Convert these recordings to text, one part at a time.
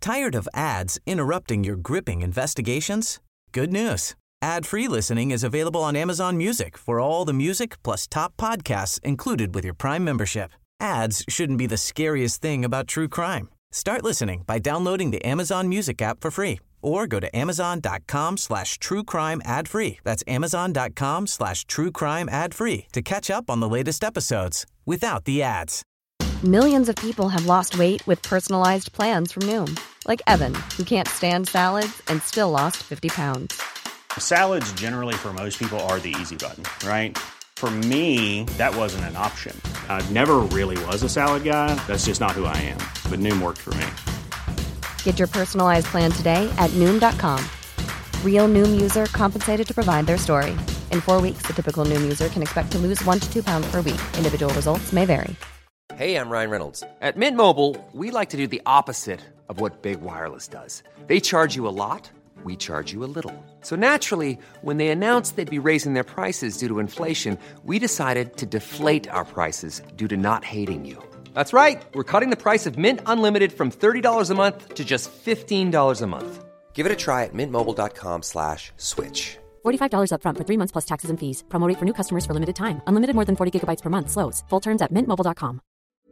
Tired of ads interrupting your gripping investigations? Good news. Ad-free listening is available on Amazon Music for all the music plus top podcasts included with your Prime membership. Ads shouldn't be the scariest thing about true crime. Start listening by downloading the Amazon Music app for free or go to amazon.com/truecrime ad-free. That's amazon.com/truecrime ad-free to catch up on the latest episodes without the ads. Millions of people have lost weight with personalized plans from Noom. Like Evan, who can't stand salads and still lost 50 pounds. Salads generally for most people are the easy button, right? For me, that wasn't an option. I never really was a salad guy. That's just not who I am. But Noom worked for me. Get your personalized plan today at Noom.com. Real Noom user compensated to provide their story. In 4 weeks, the typical Noom user can expect to lose 1 to 2 pounds per week. Individual results may vary. Hey, I'm Ryan Reynolds. At Mint Mobile, we like to do the opposite of what Big Wireless does. They charge you a lot. We charge you a little. So naturally, when they announced they'd be raising their prices due to inflation, we decided to deflate our prices due to not hating you. That's right. We're cutting the price of Mint Unlimited from $30 a month to just $15 a month. Give it a try at mintmobile.com/switch. $45 up front for 3 months plus taxes and fees. Promo rate for new customers for limited time. Unlimited more than 40 gigabytes per month. Slows full terms at mintmobile.com.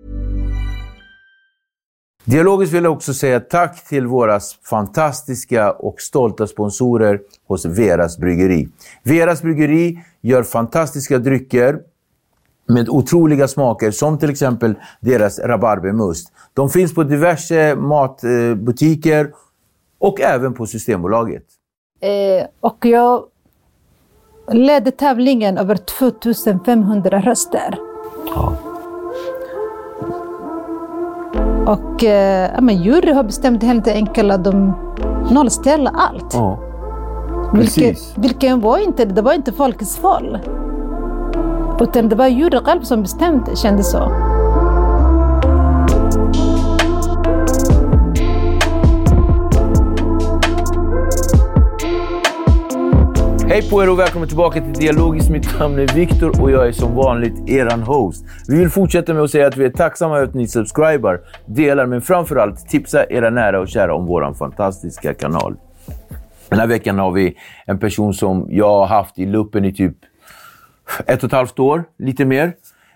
Dialogiskt vill jag också säga tack till våra fantastiska och stolta sponsorer hos Veras Bryggeri. Veras Bryggeri gör fantastiska drycker med otroliga smaker, som till exempel deras rabarbermust. De finns på diverse matbutiker och även på Systembolaget. Och jag ledde tävlingen över 2500 röster. Ja. Och jury har bestämt helt enkelt att de nollställer allt. Ja, precis. Vilken det var inte folkets val. Utan det var jury själv som bestämde, kände så. Hej på er och välkommen tillbaka till Dialogiskt. Mitt namn är Viktor och jag är som vanligt eran host. Vi vill fortsätta med att säga att vi är tacksamma att ni subscriber, delar, men framförallt tipsa era nära och kära om våran fantastiska kanal. Den här veckan har vi en person som jag har haft i luppen i typ 1,5 år, lite mer.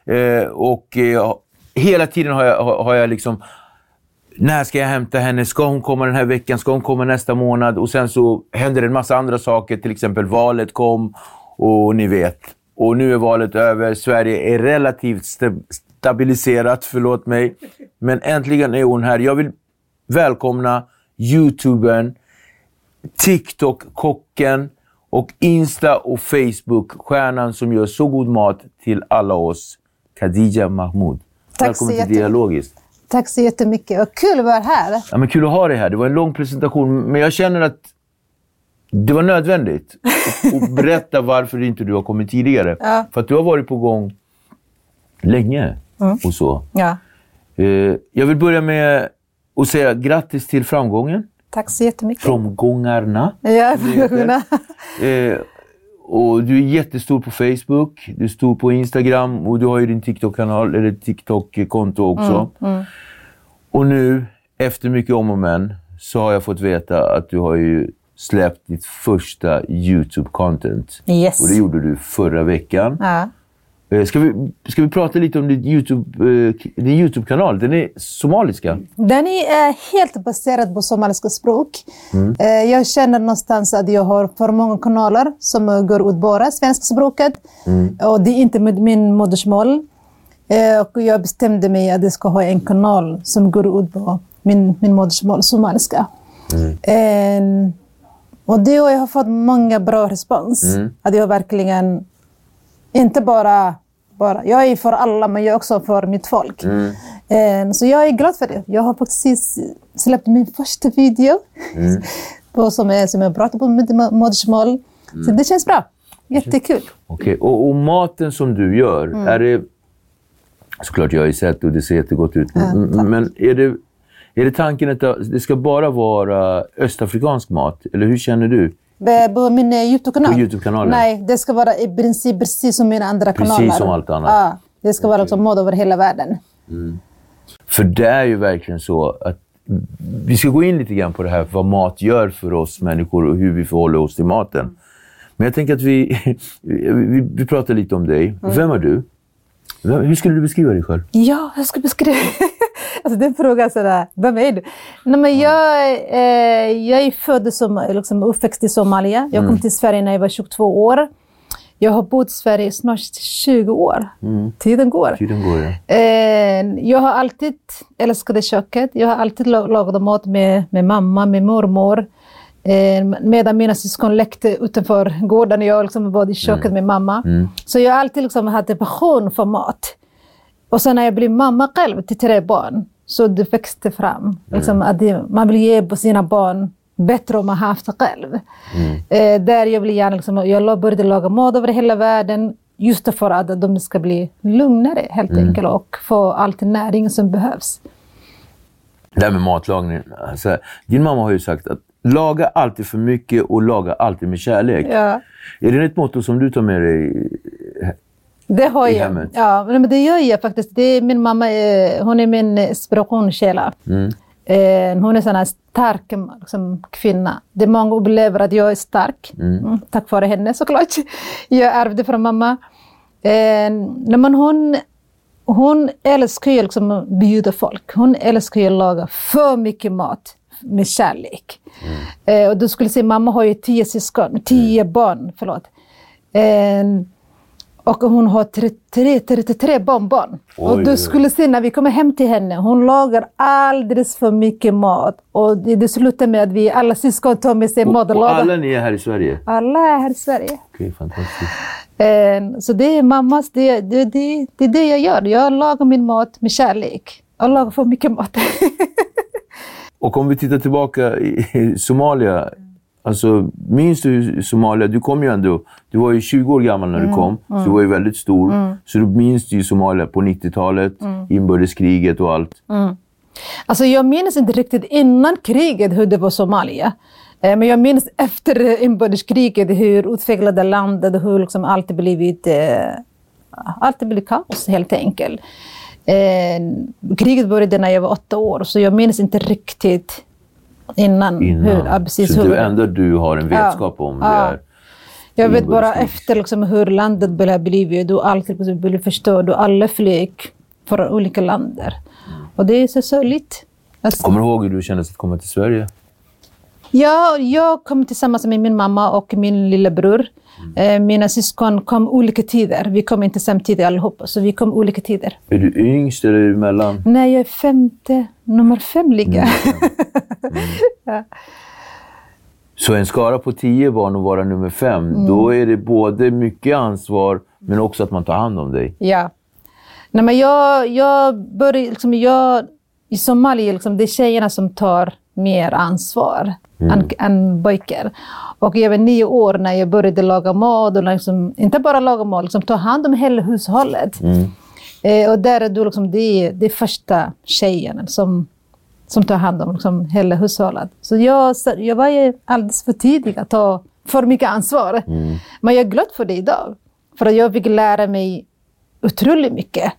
Hela tiden har jag liksom... När ska jag hämta henne? Ska hon komma den här veckan? Ska hon komma nästa månad? Och sen så händer det en massa andra saker. Till exempel valet kom och ni vet. Och nu är valet över. Sverige är relativt stabiliserat, förlåt mig. Men äntligen är hon här. Jag vill välkomna YouTubern, TikTok-kocken och Insta- och Facebook-stjärnan som gör så god mat till alla oss. Khadija Mahmoud. Välkommen till Dialogiskt. Tack så jättemycket. Och kul att vara här. Ja, men kul att ha dig här. Det var en lång presentation. Men jag känner att det var nödvändigt att berätta varför inte du har kommit tidigare. Ja. För att du har varit på gång länge och så. Ja. Jag vill börja med att säga grattis till framgången. Tack så jättemycket. Framgångarna. Ja, framgångarna. Och du är jättestor på Facebook, du är stor på Instagram och du har ju din TikTok-kanal eller TikTok-konto också. Och nu, efter mycket om och men, så har jag fått veta att du har ju släppt ditt första YouTube-content. Yes. Och det gjorde du förra veckan. Ja. Ska vi prata lite om din YouTube-kanal? Den är somaliska. Den är helt baserad på somaliska språk. Jag känner någonstans att jag har för många kanaler som går ut bara svenska språket. Och det är inte med min modersmål. Och jag bestämde mig att jag ska ha en kanal som går ut på min modersmål, somaliska. Och det har jag fått många bra respons. Att jag verkligen inte bara jag är för alla, men jag är också för mitt folk. Så jag är glad för det. Jag har precis släppt min första video som jag pratar på mitt modersmål. Så det känns bra. Jättekul. Okej. Och maten som du gör, är det... Såklart jag har ju sett och det ser jättegott ut. Men är det tanken att det ska bara vara östafrikansk mat? Eller hur känner du? På min YouTube-kanal? På YouTube-kanalen? Nej, det ska vara i princip precis som mina andra kanaler. Precis som allt annat? Ja, det ska vara mat över hela världen. För det är ju verkligen så att vi ska gå in lite grann på det här, vad mat gör för oss människor och hur vi förhåller oss till maten. Men jag tänker att vi pratar lite om dig. Vem är du? Hur skulle du beskriva dig själv? Ja, hur ska jag beskriva? Alltså den frågan sådär, vem är du? Nej, men jag är född som liksom uppväxt i Somalia. Jag kom till Sverige när jag var 22 år. Jag har bott i Sverige snart 20 år. Tiden går. Ja. Jag har alltid älskat köket. Jag har alltid lagat mat med mamma, med mormor. Medan mina syskon lekte utanför gården. Jag liksom var i köket med mamma. Så jag har alltid liksom haft en passion för mat. Och sen när jag blev mamma själv till 3 barn. Så det växte fram. Liksom att man vill ge på sina barn bättre om man har haft det själv. Där jag vill gärna liksom, jag började laga mat över hela världen. Just för att de ska bli lugnare helt enkelt. Och få all den näring som behövs. Det här med matlagning. Alltså, din mamma har ju sagt att laga alltid för mycket och laga alltid med kärlek. Ja. Är det ett motto som du tar med dig det har i jag. hemmet? Ja, men det gör jag faktiskt. Det är min mamma, hon är min inspirationskälla. Hon är en stark liksom, kvinna. Det är många upplever att jag är stark. Tack vare henne såklart. Jag ärvde från mamma. Men hon älskar ju liksom att bjuda folk. Hon älskar ju att laga för mycket mat med kärlek. Och du skulle se, mamma har ju 10 barn, förlåt. Och hon har 33 barnbarn. Och du skulle se när vi kommer hem till henne. Hon lagar alldeles för mycket mat. Och det slutar med att vi alla syskon tar med sig mat och lagar. Och alla ni är här i Sverige? Alla är här i Sverige. Okej, fantastiskt. Så det är mammas, det är det jag gör. Jag lagar min mat med kärlek. Jag lagar för mycket mat. Och om vi tittar tillbaka i Somalia, alltså minns du Somalia, du kom ju ändå, du var ju 20 år gammal när du kom, så du var ju väldigt stor, så du minns ju Somalia på 90-talet, inbördeskriget och allt. Alltså jag minns inte riktigt innan kriget hur det var Somalia, men jag minns efter inbördeskriget hur utvecklade landet och hur liksom allt blivit kaos helt enkelt. Kriget började när jag var 8 år, så jag minns inte riktigt innan. Precis, så du har en vetskap om det här. Jag vet bara efter liksom, hur landet blev blivit och allt blev förstört och alla flyg från olika länder. Och det är så sorgligt. Alltså, kommer du ihåg hur du kändes att komma till Sverige? Ja, jag kom tillsammans med min mamma och min lillebror. Mina syskon kom olika tider. Vi kom inte samtidigt allihopa, så vi kom olika tider. Är du yngst eller är du mellan? Nej, jag är nummer 5 ligger. Ja. Så en skara på 10 barn och vara nummer 5, då är det både mycket ansvar men också att man tar hand om dig. Ja. Nej, men jag började liksom, i Somalia liksom, det är tjejerna som tar mer ansvar än pojkar. Och jag var 9 år när jag började laga mat och liksom, inte bara laga mat, liksom, ta hand om hela hushållet. Och där är du liksom, det är första tjejen som tar hand om liksom, hela hushållet. Så jag var ju alldeles för tidig att ta för mycket ansvar. Men jag är glad för det idag. För att jag fick lära mig otroligt mycket.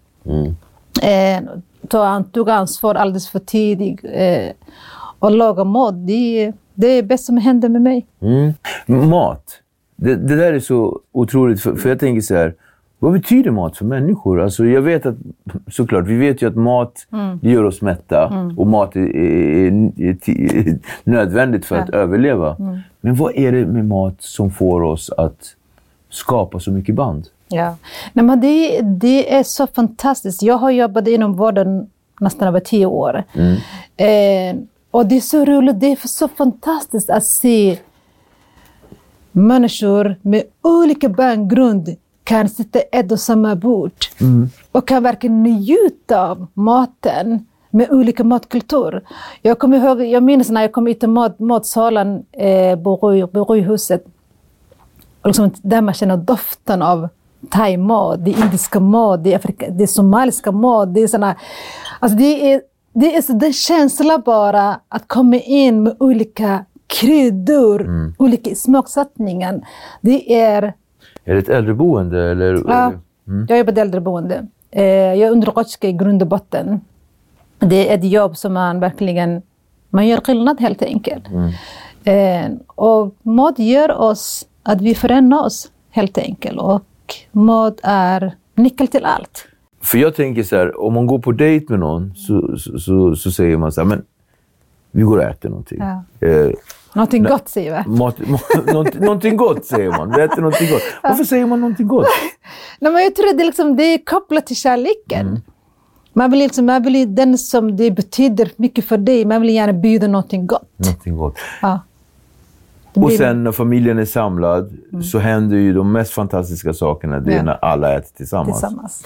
Tog ansvar alldeles för tidigt. Och laga mat, det är det bästa som händer med mig. Mat. Det där är så otroligt. För jag tänker så här, vad betyder mat för människor? Alltså jag vet att, såklart, vi vet ju att mat det gör oss mätta. Och mat är nödvändigt för att överleva. Men vad är det med mat som får oss att skapa så mycket band? Ja, nej, men det är så fantastiskt. Jag har jobbat inom vården nästan över 10 år. Och det är så roligt, det är så fantastiskt att se människor med olika bakgrund kan sitta ett och samma bord och kan verkligen njuta av maten med olika matkultur. Jag minns när jag kom ut till matsalen på Röjhuset, och liksom, där man känner doften av thai-mat, det indiska mat, det somaliska mat, det är såna, alltså det är så den känsla bara att komma in med olika kryddor, olika smaksättningar. Det är ett äldreboende? Eller? Ja, jag jobbar på äldreboende. Jag är undersköterska i grund och botten. Det är ett jobb som man verkligen Man gör skillnad helt enkelt. Och mat gör oss att vi förändrar oss helt enkelt. Och mat är nyckel till allt. För jag tänker så här, om man går på dejt med någon så säger man så här, men vi går och äter någonting. Ja. Någonting gott säger vi. Någonting gott säger man. Vi äter någonting gott. Varför säger man någonting gott? Nej, men jag tror att det är kopplat till kärleken. Man vill den som det betyder mycket för dig. Man vill gärna bjuda någonting gott. Någonting gott. Ja. Och sen när familjen är samlad så händer ju de mest fantastiska sakerna. Det är när alla äter tillsammans.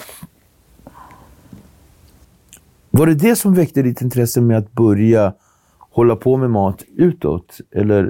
Var det som väckte ditt intresse med att börja hålla på med mat utåt? Eller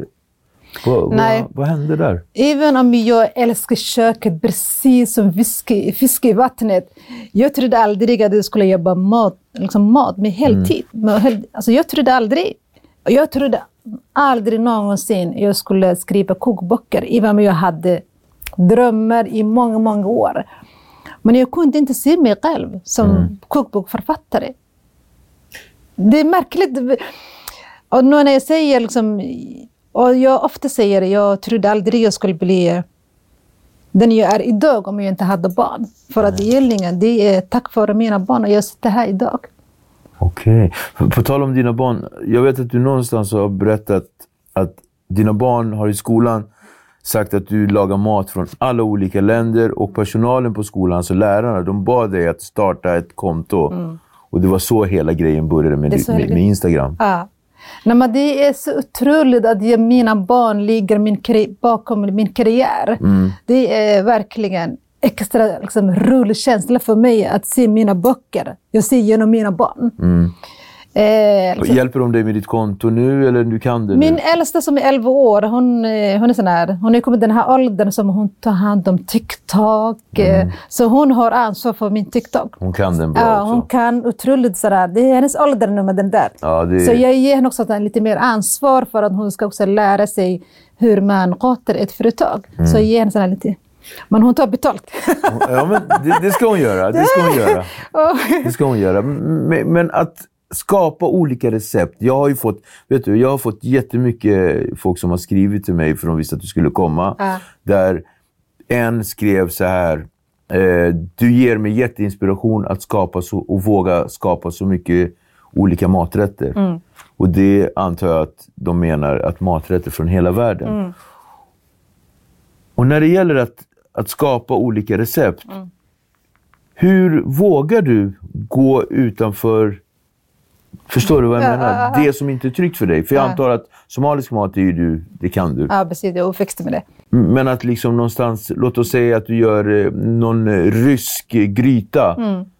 vad hände där? Även om jag älskar köket precis som fisk i vattnet. Jag trodde aldrig att jag skulle jobba mat med heltid. Alltså jag trodde aldrig. Jag trodde aldrig någonsin jag skulle skriva kokböcker. Även om jag hade drömmar i många, många år. Men jag kunde inte se mig själv som kokbokförfattare. Det är märkligt. Och nu när jag säger och jag ofta säger jag trodde aldrig jag skulle bli den jag är idag om jag inte hade barn. För att egentligen det är tack vare mina barn och jag sitter här idag. Okej. På tal om dina barn, jag vet att du någonstans har berättat att dina barn har i skolan sagt att du lagar mat från alla olika länder och personalen på skolan, alltså lärarna, de bad dig att starta ett konto. Och det var så hela grejen började med Instagram. Ja. Nej, men det är så otroligt att mina barn ligger bakom min karriär. Det är verkligen extra rolig känsla för mig att se mina böcker. Jag ser genom mina barn. Hjälper de dig med ditt konto nu eller du kan det nu? Min äldsta som är 11 år, hon är sån här. Hon är kommit den här åldern som hon tar hand om TikTok. Så hon har ansvar för min TikTok. Hon kan den bra också. Hon kan otroligt sådär. Det är hennes ålder nu med den där. Så jag ger henne också lite mer ansvar för att hon ska också lära sig hur man sköter ett företag. Så jag ger henne sådär lite. Men hon tar betalt. Ja, men det ska hon göra. Det ska hon göra. Men att skapa olika recept. Jag har fått jättemycket folk som har skrivit till mig för de visste att du skulle komma. Där en skrev så här: du ger mig jätteinspiration att skapa och våga skapa så mycket olika maträtter. Och det antar jag att de menar att maträtter från hela världen. Och när det gäller att skapa olika recept, hur vågar du gå utanför, förstår du vad jag menar? Det som inte är tryggt för dig. För jag antar att somalisk mat är ju det kan du. Ja, precis. Jag är uppväxt med det. Men att någonstans, låt oss säga att du gör någon rysk gryta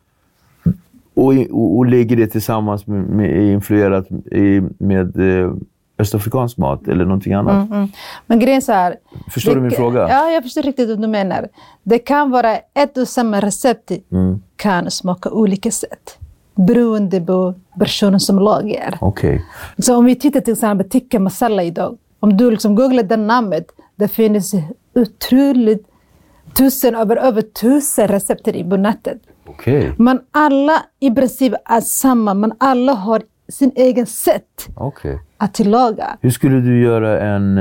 och lägger det tillsammans med influerat med östafrikansk mat eller någonting annat. Men grejen så här. Förstår du min fråga? Ja, jag förstår riktigt vad du menar. Det kan vara ett och samma recept kan smaka olika sätt. Beroende på personen som lagar. Okay. Så om vi tittar till exempel tikka masala idag. Om du googlar den namnet. Det finns otroligt över 1000 recepter på nätet. Okay. Men alla i princip är samma. Men alla har sin egen sätt att tillaga. Hur skulle du göra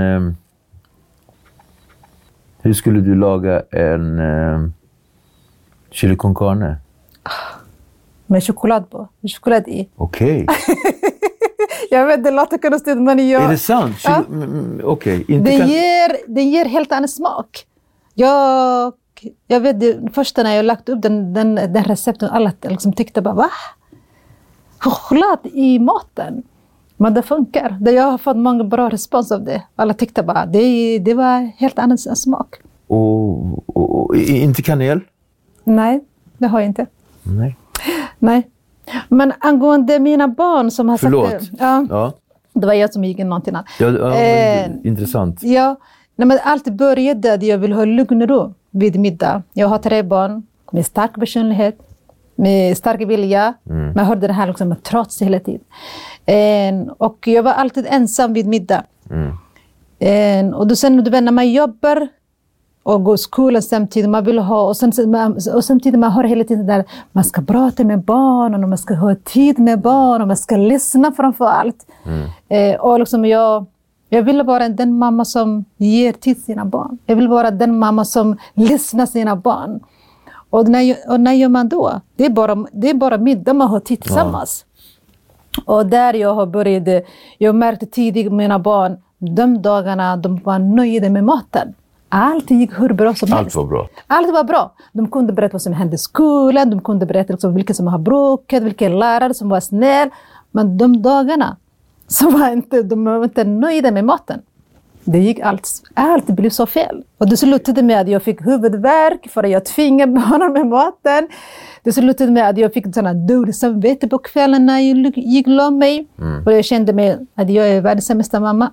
hur skulle du laga en chili con carne? Med choklad på. Med choklad i. Okej. Jag vet, det låter konstigt, men jag... Är det sant? Ja. Okej. Det ger helt annan smak. Jag vet, det första när jag lagt upp den recepten, alla tyckte bara, va? Choklad i maten. Men det funkar. Jag har fått många bra respons av det. Alla tyckte bara, det var helt annan smak. Och inte kanel? Nej, det har jag inte. Nej. Men angående mina barn som har sagt det. Ja. Det var jag som gick in någonting annat. Intressant. Ja. Nej, men allt började att jag vill ha lugn och ro vid middag. Jag har 3 barn med stark personlighet, med stark vilja. Men jag hörde det här med trots hela tiden. Och jag var alltid ensam vid middag. Och då sen när man jobbar och gå i skolan samtidigt. Man vill ha, och samtidigt man har hela tiden där man ska prata med barnen och man ska ha tid med barn och man ska lyssna framför allt. Och liksom jag vill vara den mamma som ger tid till sina barn. Jag vill vara den mamma som lyssnar sina barn. Och när gör man då? Det är bara middag man har tid tillsammans. Och där jag har börjat, jag märkte tidigt mina barn, de dagarna de var nöjda med maten. Allt gick hur bra som helst. Allt var bra. Allt var bra. De kunde berätta vad som hände i skolan, de kunde berätta liksom vilka som har bråkat, vilken lärare som var snäll. Men de dagarna så de var inte nöjda med maten. Det gick allt blev så fel. Och det slutade med att jag fick huvudvärk för att jag tvingade barnen med maten. Det slutade med att jag fick sådana dåliga samvete på kvällen när jag gick och la mig. Och jag kände mig att jag är världens sämsta mamma.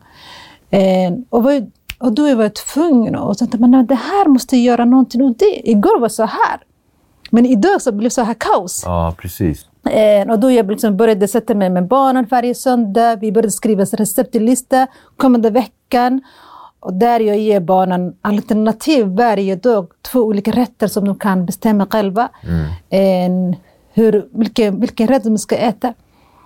Och då var jag tvungen och tänkte, men det här måste jag göra någonting åt det. Igår var så här. Men idag så blev det så här kaos. Ja, precis. Och då jag liksom började sätta mig med barnen varje söndag. Vi började skriva receptlista kommande veckan. Och där jag ger barnen alternativ varje dag. 2 olika rätter som de kan bestämma själva. Vilken rätt de ska äta.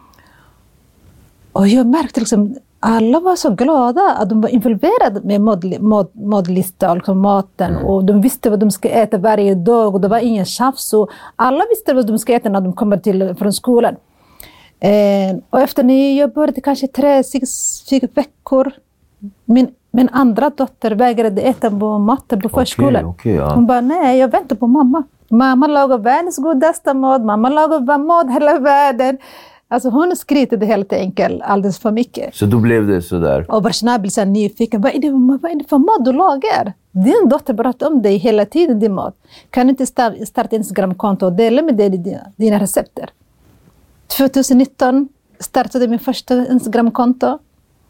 Och jag märkte liksom alla var så glada att de var involverade med matlista och liksom maten. Och de visste vad de ska äta varje dag och det var ingen tjafs. Och alla visste vad de ska äta när de kommer från skolan. Och efter när jag började kanske 3-4 veckor. Min andra dotter vägrade äta på maten på förskolan. Ja. Hon bara, nej jag väntar på mamma. Mamma lagar världens godaste mat. Mamma lagar mat hela världen. Alltså hon skrytade helt enkelt alldeles för mycket. Så då blev det sådär. Och Barsna blev så nyfiken. Vad är det för mat du lagar? Din dotter berättar om dig hela tiden, din mat. Kan du inte starta Instagram-konto och dela med dig dina recepter? 2019 startade min första Instagram-konto.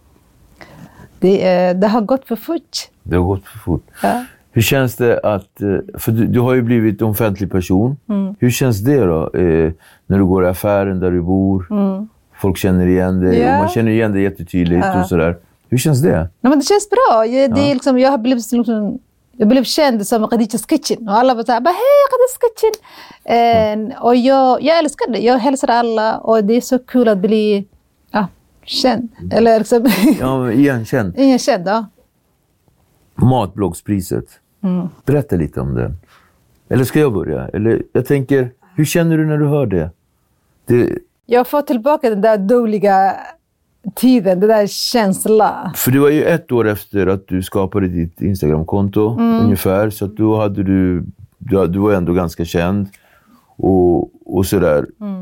Det har gått för fort. Det har gått för fort. Ja. Hur känns det att, för du har ju blivit offentlig person. Hur känns det då när du går i affären där du bor? Folk känner igen dig och man känner igen dig jättetydligt och sådär. Hur känns det? Nej, men det känns bra. Det är liksom, jag blev känd som Khadijas Kitchen och alla var såhär, hej Khadijas Kitchen. Och jag älskar det. Jag hälsar alla och det är så kul att bli känd. Eller liksom igenkänd. Igenkänd, ja. Matbloggspriset. Berätta lite om det. Eller ska jag börja? Eller jag tänker, hur känner du när du hör det? Jag får tillbaka den där dåliga tiden, den där känslan. För det var ju 1 år efter att du skapade ditt Instagram-konto ungefär. Så att då hade du var ändå ganska känd och sådär.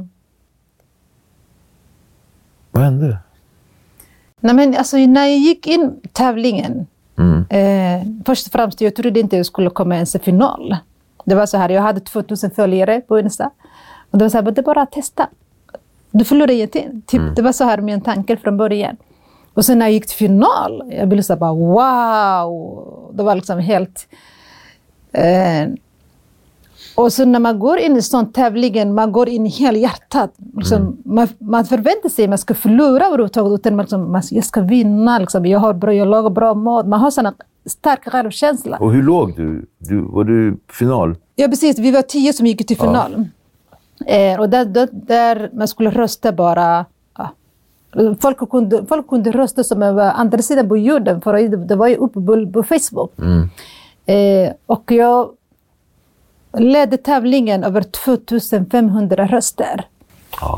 Vad hände? Nej men alltså när jag gick in tävlingen först och främst, jag trodde inte jag skulle komma ens i final. Det var så här, jag hade 2000 följare på Insta. Och det var så här, det är bara att testa. Du förlorar ingenting. Det var så här min tanke från början. Och sen när jag gick till final, jag blev så här bara, wow! Det var liksom helt... och så när man går in i sån tävlingen, man går in i hela hjärtat. Liksom, man förväntar sig att man ska förlora överhuvudtaget, utan liksom, jag ska vinna. Liksom, jag lagar bra mat. Man har såna starka självkänsla. Och hur låg du? Var du final? Ja, precis. Vi var 10 som gick till final. Och där man skulle rösta bara... Folk kunde rösta som var andra sidan på jorden, för det var ju uppe på Facebook. Och jag ledde tävlingen över 2500 röster. Ja.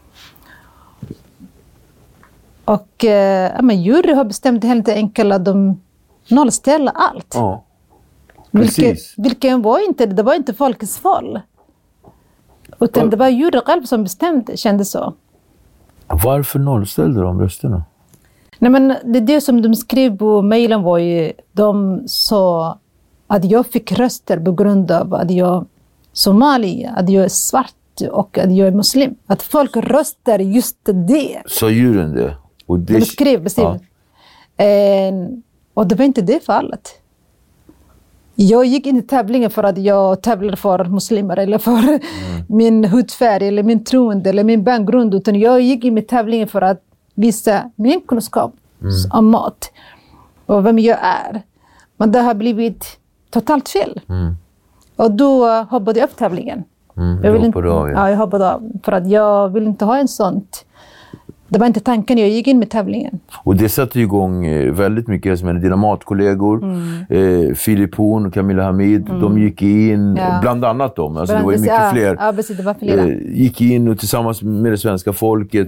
Och jury har bestämt helt enkelt att de nollställer allt. Ja. Precis. Vilken det var inte folkets val. Utan det var jury själv som bestämde, kände så. Varför nollställde de rösterna? Nej, men det som de skrev på mejlen var ju, de sa att jag fick röster på grund av att jag är somali, att jag är svart och att jag är muslim. Att folk röstar just det. Så juryn det? Och det... De skrev precis. Ja. Och det var inte det fallet. Jag gick in i tävlingen för att jag tävlar för muslimer eller för min hudfärg eller min troende eller min bakgrund. Utan jag gick in i tävlingen för att visa min kunskap om mat och vem jag är. Men det har blivit totalt fel. Och då hoppade jag upp tävlingen. Jag hoppade av. För att jag vill inte ha en sånt. Det var inte tanken, jag gick in med tävlingen. Och det satte igång väldigt mycket som dina matkollegor. Filip Horn och Camilla Hamid, de gick in, bland annat dem. Alltså det var ju mycket fler. Ja, precis, det var flera. Gick in och tillsammans med det svenska folket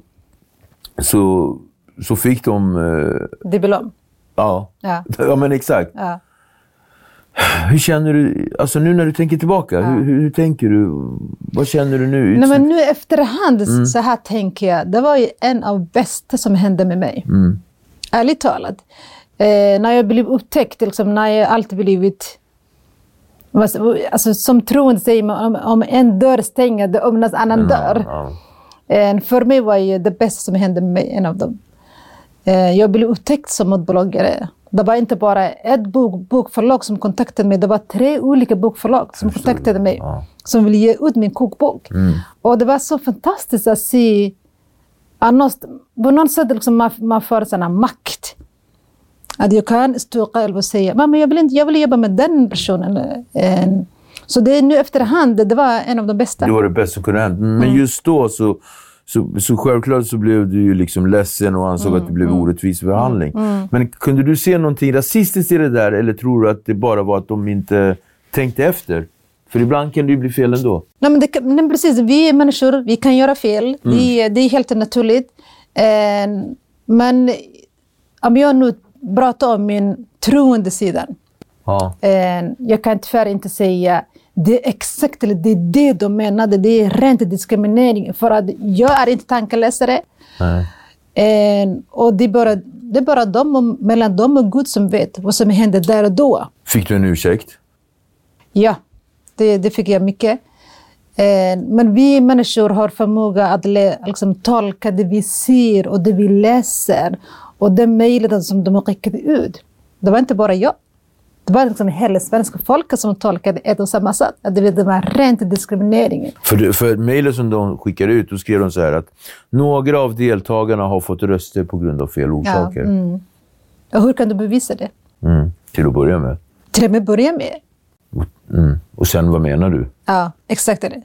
så fick de... Diplom. Ja, men exakt. Ja. Hur känner du, alltså nu när du tänker tillbaka, hur tänker du? Vad känner du nu? Nej, men nu efterhand så här tänker jag, det var ju en av bästa som hände med mig. Ärligt talat. När jag blev upptäckt, liksom, när jag alltid blivit... Alltså, som troende säger man, om en dörr stänger, det öppnas en annan dörr. För mig var ju det bästa som hände med mig, en av dem. Jag blev upptäckt som modbloggare. Det var inte bara ett bokförlag som kontaktade mig. Det var 3 olika bokförlag som kontaktade mig. Som ville ge ut min kokbok. Och det var så fantastiskt att se. På något sätt liksom man får sån makt. Att jag kan stå själv och säga, mamma, jag vill jobba med den personen. Så det är nu efterhand, det var en av de bästa. Det var det bästa som kunde hända. Men just då så självklart så blev du ju liksom ledsen och ansåg att det blev orättvis behandling. Men kunde du se någonting rasistiskt i det där, eller tror du att det bara var att de inte tänkte efter? För ibland kan det ju bli fel ändå. Nej, men precis, vi är människor, vi kan göra fel. Det är helt naturligt. Men om jag nu pratar om min troende sidan. Jag kan tyvärr inte säga det är exakt, eller det är det de menade. Det är rent diskriminering. För att jag är inte tankeläsare. Och det är bara mellan dem och Gud som vet vad som hände där och då. Fick du en ursäkt? Ja, det fick jag mycket. Men vi människor har förmåga att liksom tolka det vi ser och det vi läser. Och den mejlen som de har skickat ut. Det var inte bara jag. Det var liksom hela svenska folket som tolkade ett och samma sätt. Att det var rent diskrimineringen. För mejlet som de skickade ut, då skrev de så här att några av deltagarna har fått röster på grund av fel orsaker. Och hur kan du bevisa det? Till att börja med. Till att börja med. Och sen, vad menar du? Ja, exakt det.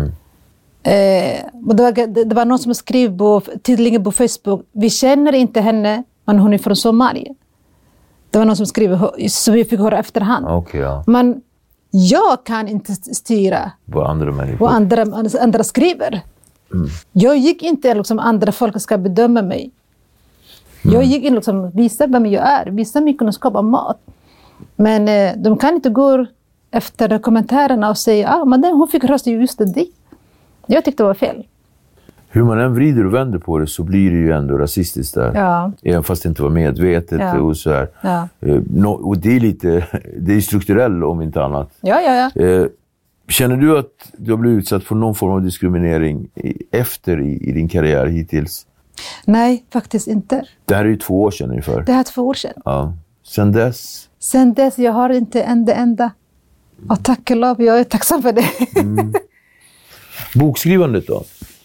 Det var någon som skrev tydligen på Facebook, vi känner inte henne, men hon är från Somalia. Det var någon som skrev, så vi fick höra efterhand. Men jag kan inte styra vad andra människor, vad andra skriver. Jag gick inte liksom andra folk ska bedöma mig. Jag gick in liksom visa vem jag är, visa min kunskap om mat. Men de kan inte gå efter kommentarerna och säga, men hon fick rösta just det. Jag tyckte det var fel. Hur man än vrider och vänder på det så blir det ju ändå rasistiskt där. Även fast det inte var medvetet och så här. Och det är lite, det är strukturellt om inte annat. Känner du att du har blivit utsatt för någon form av diskriminering efter i din karriär hittills? Nej, faktiskt inte. Det här är ju 2 år sedan ungefär. Det här är 2 år sedan. Ja. Sen dess? Sen dess, jag har inte en enda. Och tack och lov, jag är tacksam för det. Bokskrivandet då?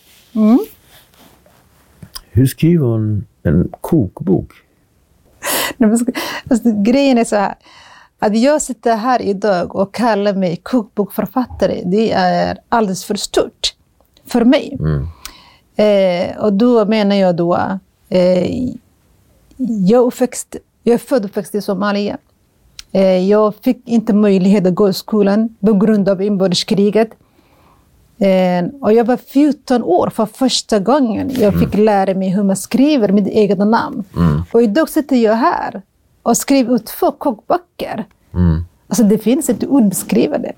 Hur skriver hon en kokbok? Grejen är så här. Att jag sitter här idag och kallar mig kokbokförfattare, det är alldeles för stort för mig. Och då menar jag då, jag är född och uppväxt i Somalia. Jag fick inte möjlighet att gå i skolan på grund av inbördeskriget. Och jag var 14 år för första gången jag fick lära mig hur man skriver mitt eget namn. Och idag sitter jag här och skriver ut 2 kokböcker. Alltså det finns inte ord beskrivande.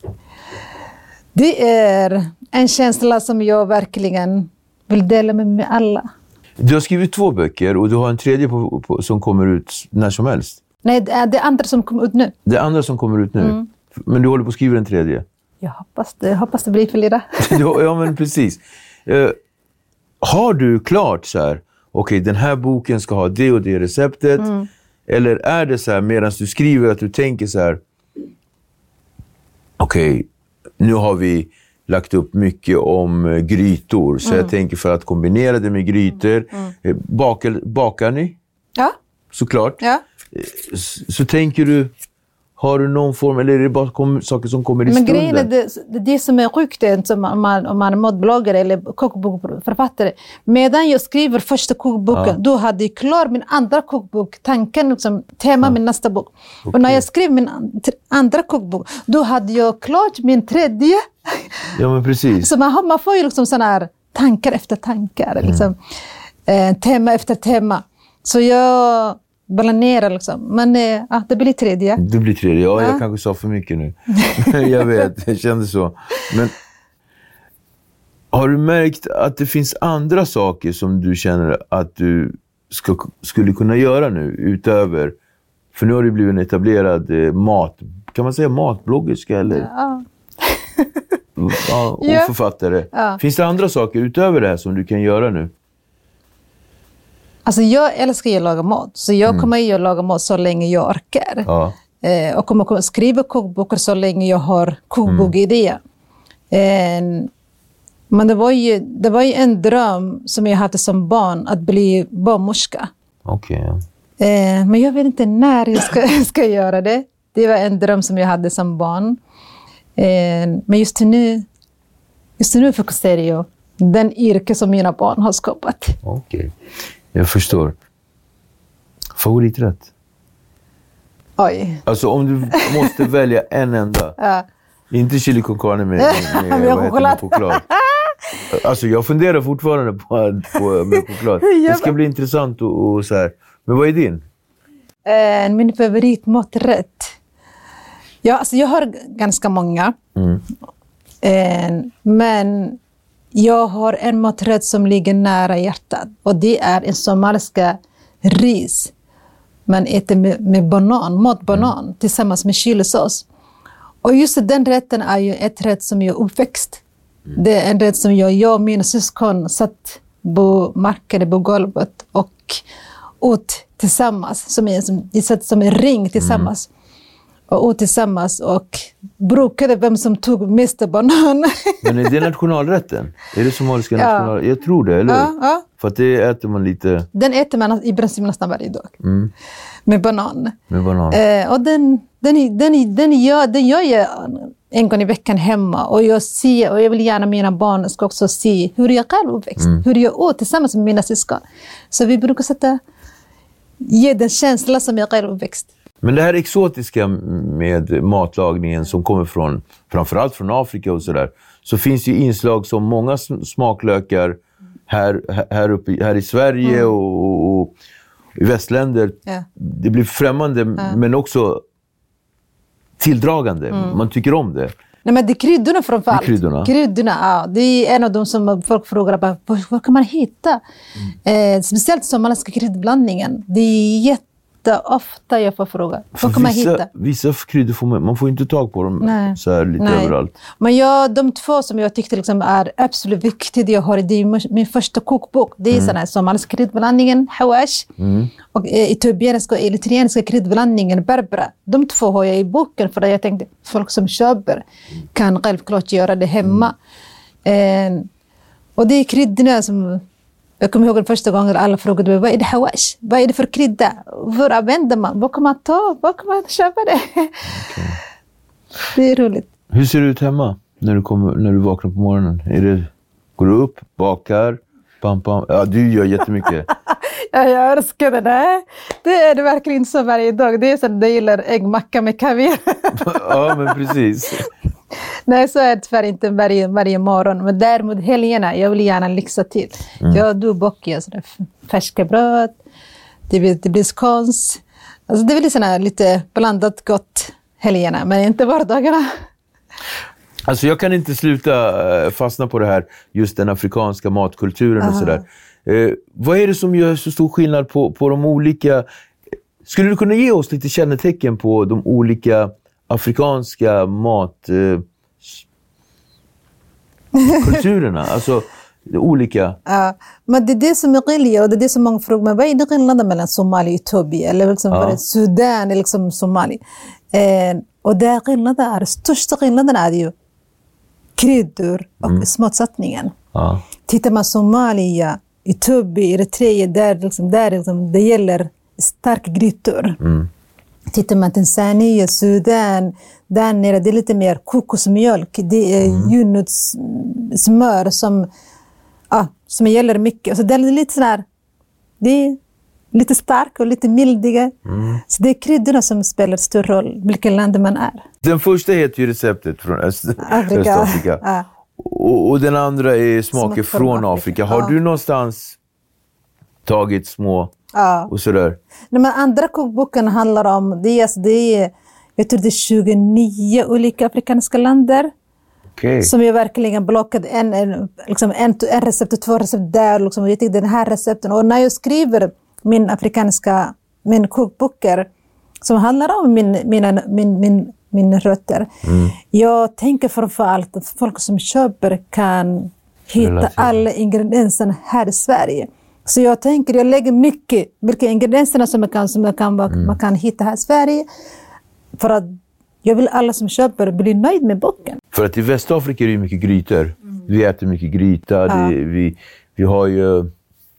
Det är en känsla som jag verkligen vill dela med alla. Du har skrivit 2 böcker och du har en tredje som kommer ut när som helst. Nej, det är det andra som kommer ut nu. Det andra som kommer ut nu. Men du håller på att skriva en tredje. Jag hoppas det blir flera. Ja, men precis. Har du klart så här, okej, den här boken ska ha det och det receptet? Eller är det så här, medan du skriver, att du tänker så här, okej, nu har vi lagt upp mycket om grytor. Så jag tänker, för att kombinera det med grytor. Bakar ni? Ja. Såklart. Ja. Så tänker du, Har du någon form, eller är det bara saker som kommer i stunden? Men grejen är det som är sjukt är om man är matbloggare eller kokbokförfattare. Medan jag skriver första kokboken, då hade jag klar min andra kokbok, tanken liksom, tema med nästa bok. Okay. Och när jag skrev min andra kokbok, då hade jag klart min tredje. Ja, men precis. Så man får ju liksom såna här tankar efter tankar, liksom, tema efter tema. Så jag balanerar liksom. Men det blir tredje. Det blir tredje. Ja, jag kanske sa för mycket nu. Jag vet, jag kände så. Men har du märkt att det finns andra saker som du känner att du skulle kunna göra nu utöver? För nu har du blivit en etablerad kan man säga matbloggerska eller? Ja. Och författare. Ja. Finns det andra saker utöver det här som du kan göra nu? Alltså jag älskar att laga mat. Så jag kommer ju att laga mat så länge jag orkar. Ja. Och kommer att skriva kokböcker så länge jag har kokbokidéer. Men det var ju en dröm som jag hade som barn att bli barnmorska. Okej. Men jag vet inte när jag ska göra det. Det var en dröm som jag hade som barn. Men just nu fokuserar jag den yrke som mina barn har skapat. Okej. Jag förstår. Favoriträtt? Oj. Alltså om du måste välja en enda. Inte chili con carne med choklad. Alltså jag funderar fortfarande på med choklad. Det ska bli intressant och så här. Men vad är din? Min favoritmaträtt. Ja, alltså jag har ganska många. Men jag har en maträtt som ligger nära hjärtat. Och det är en somaliska ris. Man äter med matbanan tillsammans med chilisås. Och just den rätten är ju ett rätt som jag är uppväxt. Det är en rätt som jag och mina syskon satt på marken på golvet och åt tillsammans. Vi satt som en ring tillsammans. Och åt tillsammans och brukade vem som tog mest banan. Men är det nationalrätten? Är det somaliska nationalrätten? Jag tror det, eller hur? Ja. För att det äter man lite... Den äter man i princip nästan varje dag. Med banan. Och den gör jag en gång i veckan hemma. Och jag vill gärna mina barn ska också se hur jag själv uppväxt. Hur jag åt tillsammans med mina syskon. Så vi brukar ge den känsla som jag själv uppväxt. Men det här exotiska med matlagningen som kommer från, framförallt från Afrika och sådär, så finns ju inslag som många smaklökar här i Sverige och i västländer. Ja. Det blir främmande men också tilldragande. Man tycker om det. Nej, men det är kryddorna framförallt. Kryddorna, ja. Det är en av dem som folk frågar var kan man hitta? Speciellt somaliska kryddblandningen. Det är ofta jag får fråga. Vad kan man hitta? Vissa kryddor man får inte tag på dem så här lite överallt. Men de två som jag tyckte liksom är absolut viktiga jag har i min första kokbok. Det är sån här somaliska kryddblandningen, hawash. Och etiopiska och eritreanska kryddblandningen, berbera. De två har jag i boken för att jag tänkte folk som köper kan självklart göra det hemma. Och det är kryddorna som... Jag kommer ihåg den första gången alla frågade mig, vad är det hawash? Vad är det för krydda? Hur använder man? Vad kan man ta? Vad kan man köpa det? Okay. Det är roligt. Hur ser det ut hemma när du vaknar på morgonen? Går du upp, bakar, pam? Ja, du gör jättemycket. Jag älskar det där. Det är det verkligen så varje dag. Det är så att jag gillar äggmacka med kaviar. Ja, men precis. Nej, så är det tyvärr inte varje morgon. Men däremot helgerna, jag vill gärna lyxa till. Då bakar jag sådär färska bröd. Det blir skons. Alltså det blir sådär lite blandat gott helgerna, men inte vardagarna. Alltså jag kan inte sluta fastna på det här, just den afrikanska matkulturen och sådär. Vad är det som gör så stor skillnad på de olika... Skulle du kunna ge oss lite kännetecken på de olika afrikanska matkulturerna? Alltså olika... Ja, men det är det som är skiljer, och det är det som många frågar mig. Vad är det skillnaden mellan Somali och Etiopien? Eller liksom Sudan eller liksom Somali? Och det skillnaden största skillnaden är ju kryddor och smaksättningen. Tittar man Somalia, Etiopien, Eritrea, där det gäller starka kryddor. Tittar man Tanzania, Sudan, där nere det är lite mer kokosmjölk. Det är jordnötssmör som gäller mycket. Alltså det är lite sådär, det är lite stark och lite mildiga. Så det är kryddorna som spelar stor roll vilken land man är. Den första heter ju receptet från Östafrika. Ja. Och den andra är smaker från Afrika. Har du någonstans tagit små och sådär? Nej, men andra kokboken handlar om, jag tror det är 29 olika afrikanska länder. Okay. Som jag verkligen blockade en recept och 2 recept där. Liksom, och jag tyckte den här recepten. Och när jag skriver min kokböcker som handlar om mina rötter. Jag tänker framförallt att folk som köper kan hitta alla ingredienserna här i Sverige. Så jag lägger mycket, vilka ingredienserna som man kan hitta här i Sverige. För att jag vill alla som köper bli nöjd med boken. För att i Västafrika är det mycket grytor. Vi äter mycket gryta. Vi har ju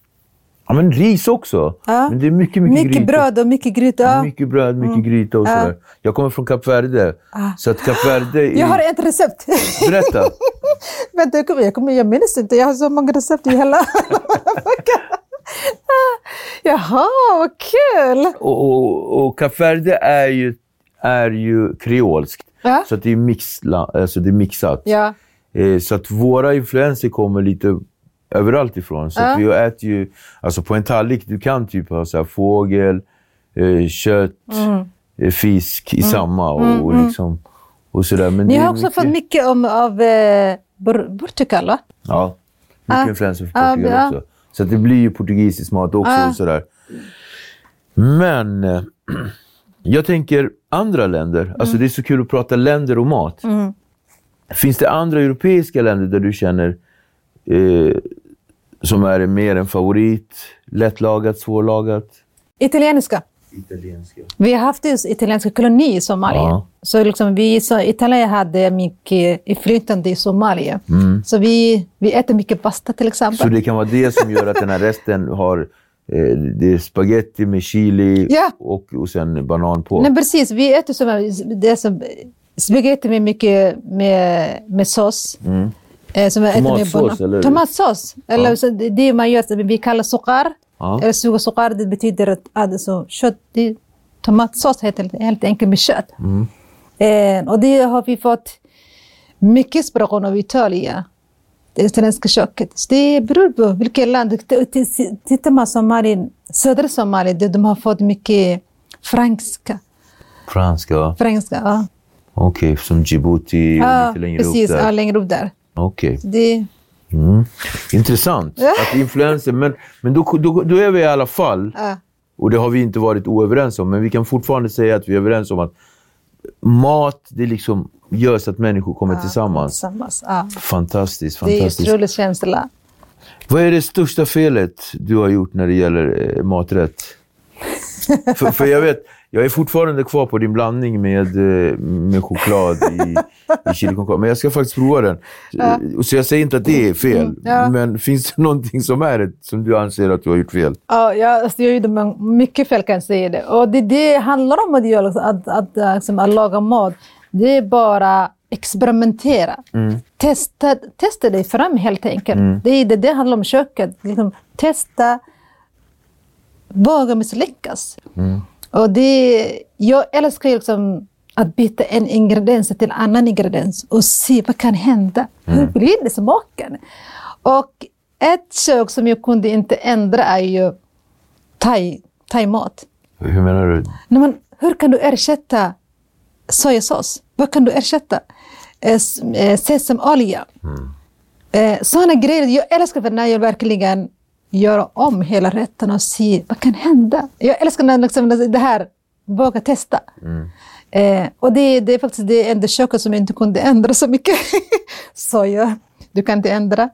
ris också. Men det är mycket mycket bröd och mycket gryta. Mycket bröd, mycket gryta och sådär. Jag kommer från Kap Verde. Så att Kap Verde är... Jag har ett recept. Berätta. Vänta, jag minns inte. Jag har så många recept i hela veckan. Jaha, vad kul! Och Kap Verde är ju kreolskt. Så att det är mixat. Ja. Så att våra influenser kommer lite överallt ifrån. Så att vi äter ju, alltså på en tallrik, du kan typ ha så här fågel, kött, fisk i samma och liksom och sådär. Men ni har också fått mycket av Portugal, va? Ja, mycket influenser från Portugal också. Så att det blir ju portugisisk mat också och sådär. Men jag tänker andra länder. Alltså det är så kul att prata länder och mat. Finns det andra europeiska länder där du känner som är mer en favorit? Lättlagat, svårlagat? Italienska. Vi har haft italienska koloni i Somalia. Så liksom Italien hade mycket inflytande i Somalia. Så vi äter mycket pasta till exempel. Så det kan vara det som gör att den här resten har det är spaghetti med chili och sen banan på. Nej, precis. Vi äter som spaghetti med mycket med sås. Tomatsås eller? Tomatsås. Eller så det man gör, vi kallar sukar. Eller sugar, det betyder att alltså, kött, tomatsås heter helt enkelt med kött. Och det har vi fått mycket inspiration av Italien. Det italienska köket. Så det beror på vilket land. Tittar man södra Somalia, de har fått mycket franska. Franska, ja. Okej, som Djibouti och lite längre upp där. Precis, längre upp där. Okej. Det... Intressant att influenser, men då är vi i alla fall, och det har vi inte varit oöverens om, men vi kan fortfarande säga att vi är överens om att mat, det liksom gör så att människor kommer tillsammans. Fantastiskt. Det är otroligt känsla. Vad är det största felet du har gjort när det gäller maträtt? för jag vet, jag är fortfarande kvar på din blandning med choklad i chili con carne. Men jag ska faktiskt prova den. Så jag säger inte att det är fel. Men finns det någonting som du anser att du har gjort fel? Jag gjorde mycket fel, kan jag säga det. Och det handlar om att laga mat. Det är bara experimentera. Testa dig fram helt enkelt. Det handlar om köket. Liksom, testa. Våga misslyckas. Och jag älskar liksom att byta en ingrediens till annan ingrediens och se vad kan hända. Hur blir det smaken? Och ett kök som jag kunde inte ändra är ju thai-mat. Hur menar du? Hur kan du ersätta sojasås? Vad kan du ersätta? Sesamolja. Sådana grejer. Jag älskar när jag verkligen göra om hela rätten och se vad kan hända. Jag älskar när liksom det här, våga testa. Och det är faktiskt det enda köket som jag inte kunde ändra så mycket. Soja, du kan inte ändra.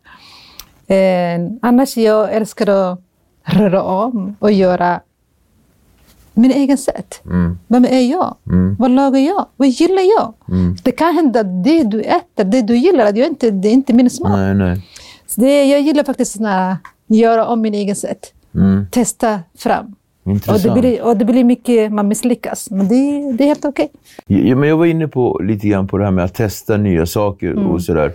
Annars jag älskar att röra om och göra min egen sätt. Vem är jag? Vad lagar jag? Vad gillar jag? Det kan hända att det du äter, det du gillar, att det är inte min smak. Nej. Så jag gillar faktiskt göra om min egen sätt. Testa fram. Intressant. Och det blir mycket, man misslyckas. Men det är helt okej. Ja, men jag var inne på lite grann på det här med att testa nya saker och sådär.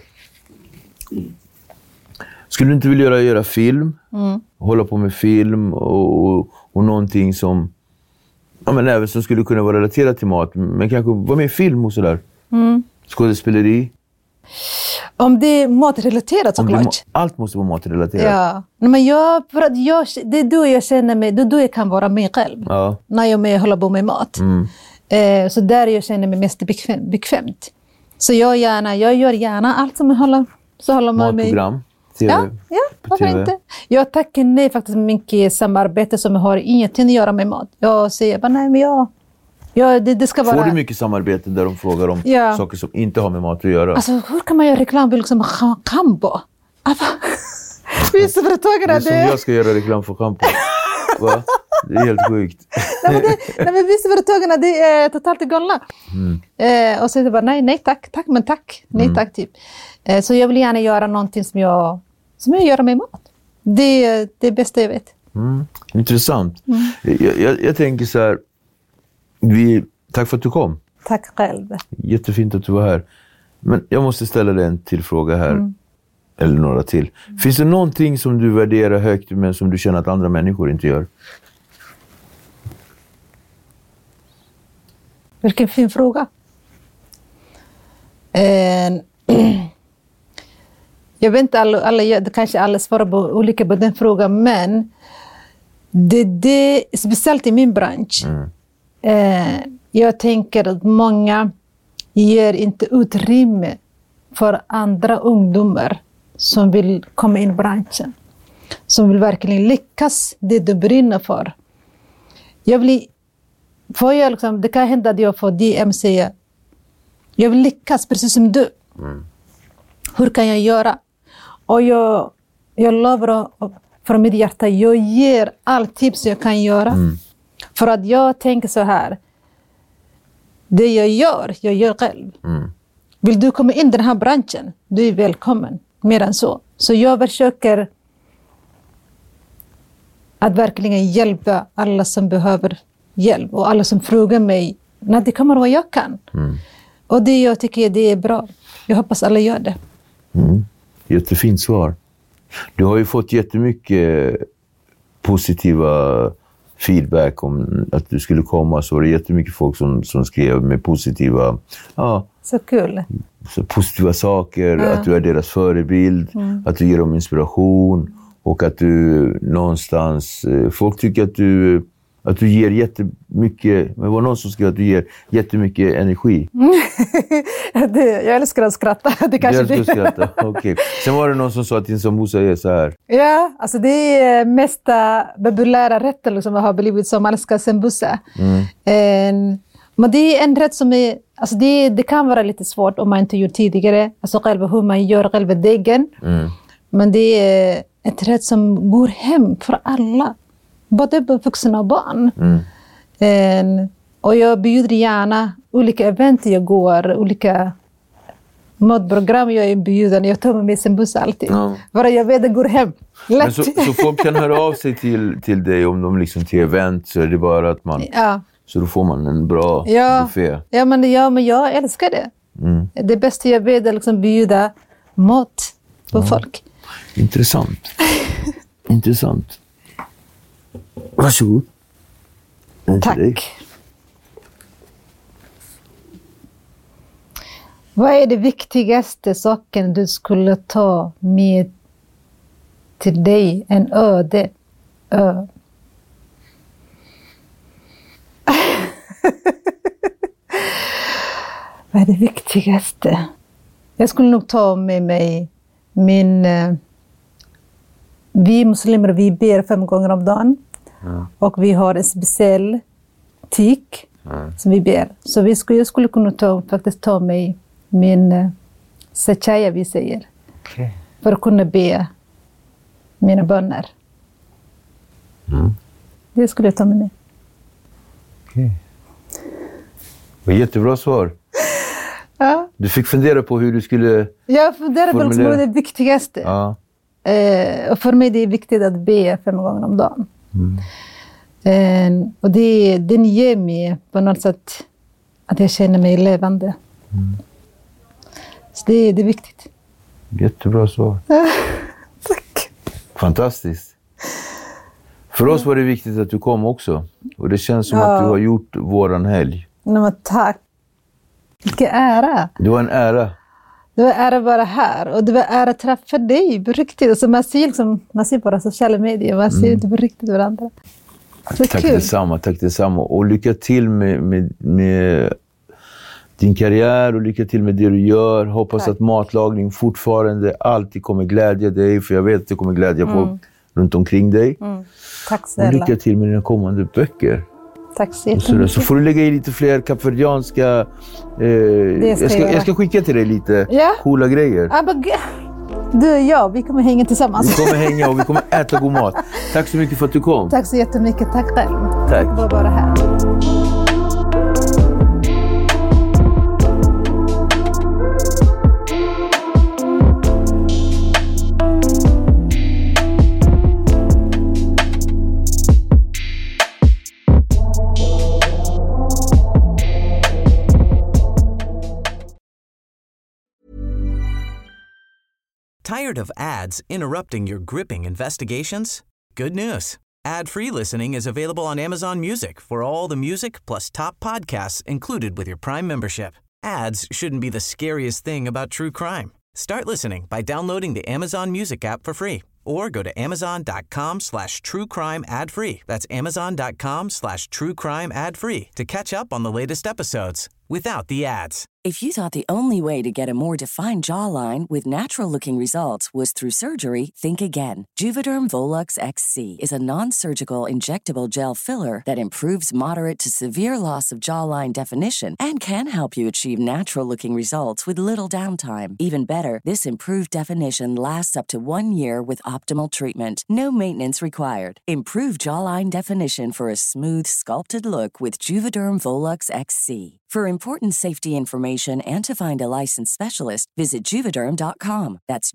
Skulle du inte vilja göra film? Hålla på med film och någonting som... Ja, men även som skulle kunna vara relaterat till mat. Men kanske vara med i film och sådär. Skådespeleri. Om det är matrelaterat såklart. Allt måste vara matrelaterat. Ja. Men det är då jag känner mig, då jag kan vara mig själv. Ja. När jag håller på med mat. Så där jag känner mig mest bekvämt. Så jag gör gärna allt som håller med mig. Matprogram. TV, ja, varför TV. inte? Jag tackar nej faktiskt mycket samarbete som har ingenting att göra med mat. Jag säger bara nej, men det ska vara... Får du mycket samarbete där de frågar om saker som inte har med mat att göra? Alltså, hur kan man göra reklam för liksom Cambo? Vissa företagarna... Det är som jag ska göra reklam för Cambo. Va? Det är helt sjukt. nej, men vissa företagarna, det är totalt galna. Och så är det bara, nej tack, men tack. Nej tack, typ. Så jag vill gärna göra någonting som jag gör med mat. Det är det bästa jag vet. Intressant. Jag tänker så här, tack för att du kom. Tack själv. Jättefint att du var här. Men jag måste ställa dig en till fråga här. Eller några till. Finns det någonting som du värderar högt men som du känner att andra människor inte gör? Vilken fin fråga. Jag vet inte, kanske alla svarar på olika på den frågan, men det speciellt i min bransch. Jag tänker att många ger inte utrymme för andra ungdomar som vill komma in i branschen. Som vill verkligen lyckas det du brinner för. Det kan hända att jag får DM säga, jag vill lyckas precis som du. Hur kan jag göra? Och jag lovar från mitt hjärta, jag ger allt tips jag kan göra. För att jag tänker så här, det jag gör själv. Vill du komma in i den här branschen, du är välkommen. Mer än så. Så jag försöker att verkligen hjälpa alla som behöver hjälp. Och alla som frågar mig, när det kommer vad jag kan. Och det jag tycker det är bra. Jag hoppas alla gör det. Jättefint svar. Du har ju fått jättemycket positiva feedback om att du skulle komma. Så var det jättemycket folk som skrev med positiva... Så kul. Så positiva saker, att du är deras förebild, att du ger dem inspiration och att du någonstans... Folk tycker att du ger jättemycket... Men det var någon som skrev att du ger jättemycket energi. Jag älskar att skratta. Det kanske du älskar att skratta, okej. Sen var det någon som sa att din sambusa är så här. Ja, alltså det är mesta populära rätten som har blivit som man älskar sambusa. Men det är en rätt som är... Alltså det kan vara lite svårt om man inte gjort tidigare. Alltså själva hur man gör själva degen. Men det är ett rätt som går hem för alla. Både vuxna och barn. Och jag bjuder gärna olika event jag går. Olika matprogram jag är bjuden. Jag tar med mig sambusa alltid. För jag vet att det går hem. Men så folk kan höra av sig till dig om de liksom till event. Så är det bara att man... Så då får man en bra buffé. Ja, men jag älskar det. Det bästa jag vet är liksom bjuda mat på folk. Intressant. Intressant. Varsågod. Tack. Vad är det viktigaste saken du skulle ta med till dig en öde ö? Vad är det viktigaste? Jag skulle nog ta med mig vi muslimer, vi ber 5 gånger om dagen. Och vi har en speciell tik som vi ber. Så jag skulle kunna faktiskt ta mig min sachaya, vi säger. För att kunna be mina böner. Det skulle jag ta med mig. Det var jättebra svar. Du fick fundera på hur du skulle... Jag funderar på liksom det viktigaste. Och för mig det är viktigt att be 5 gånger om dagen. Och den ger mig på något sätt att jag känner mig levande. Så det är viktigt. Jättebra svar. Tack. Fantastiskt. För oss var det viktigt att du kom också. Och det känns som att du har gjort våran helg. Men tack. Vilken ära. Det var en ära. Det var ära att vara här. Och det var ära att träffa dig på riktigt. Alltså man ser på sociala medier. Man ser inte på riktigt varandra. Tack detsamma. Och lycka till med din karriär och lycka till med det du gör. Hoppas att matlagning fortfarande alltid kommer glädja dig. För jag vet att det kommer glädja folk runt omkring dig. Tack snälla. Och lycka till med dina kommande böcker. Tack så jättemycket. Så får du lägga i lite fler kapverdianska... jag ska skicka till dig lite coola grejer. Du och jag, vi kommer hänga tillsammans. Vi kommer hänga och vi kommer äta god mat. Tack så mycket för att du kom. Tack så jättemycket. Tack själv. Tack. För att vara här. Tired of ads interrupting your gripping investigations? Good news. Ad-free listening is available on Amazon Music for all the music plus top podcasts included with your Prime membership. Ads shouldn't be the scariest thing about true crime. Start listening by downloading the Amazon Music app for free or go to amazon.com/truecrime ad-free. That's amazon.com/truecrime ad-free to catch up on the latest episodes without the ads. If you thought the only way to get a more defined jawline with natural-looking results was through surgery, think again. Juvederm Volux XC is a non-surgical injectable gel filler that improves moderate to severe loss of jawline definition and can help you achieve natural-looking results with little downtime. Even better, this improved definition lasts up to 1 year with optimal treatment. No maintenance required. Improve jawline definition for a smooth, sculpted look with Juvederm Volux XC. For important safety information and to find a licensed specialist, visit Juvederm.com. That's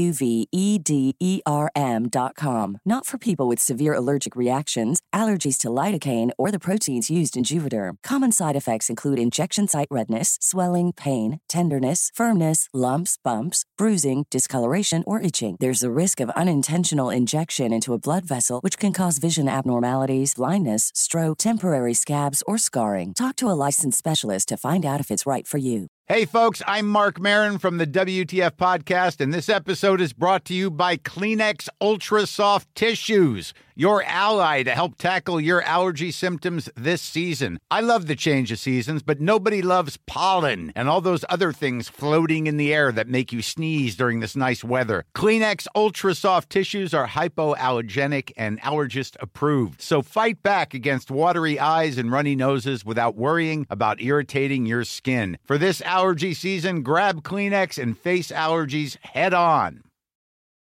JUVEDERM.com. Not for people with severe allergic reactions, allergies to lidocaine, or the proteins used in Juvederm. Common side effects include injection site redness, swelling, pain, tenderness, firmness, lumps, bumps, bruising, discoloration, or itching. There's a risk of unintentional injection into a blood vessel, which can cause vision abnormalities, blindness, stroke, temporary scabs, or scarring. Talk to a licensed specialist to find out if it's right for you. Hey, folks, I'm Mark Maron from the WTF Podcast, and this episode is brought to you by Kleenex Ultra Soft Tissues, your ally to help tackle your allergy symptoms this season. I love the change of seasons, but nobody loves pollen and all those other things floating in the air that make you sneeze during this nice weather. Kleenex Ultra Soft Tissues are hypoallergenic and allergist approved, so fight back against watery eyes and runny noses without worrying about irritating your skin. For this allergy season, grab Kleenex and face allergies head on.